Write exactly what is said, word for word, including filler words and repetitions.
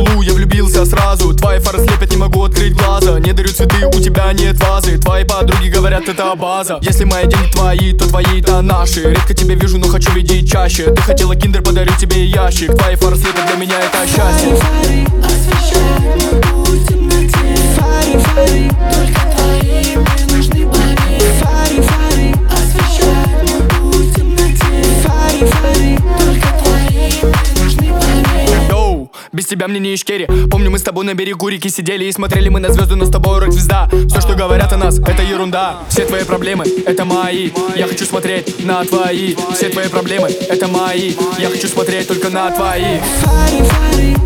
пылу я влюбился сразу. Твои фары слепят, не могу открыть глаза. Не дарю цветы, у тебя нет вазы. Твои подруги говорят, это база. Если мои деньги твои, то твои, то наши. Редко тебя вижу, но хочу видеть чаще. Ты хотела киндер, подарю тебе ящик. Твои фары слепят, для меня это счастье. Фары, фары, освещают мой путь в темноте. Фары, фары, только твои мне нужны пари. Фары, фары, освещают мой путь в темноте. Фары, фары, только твои мне нужны пари. Йоу, без тебя мне не ишкери. Помню, мы с тобой на берегу реки сидели и смотрели мы на звезды, но с тобой рок-звезда. Все, что говорят о нас, это ерунда. Все твои проблемы, это мои. Я хочу смотреть на твои. Все твои проблемы, это мои. Я хочу смотреть только на твои. Фары, фары,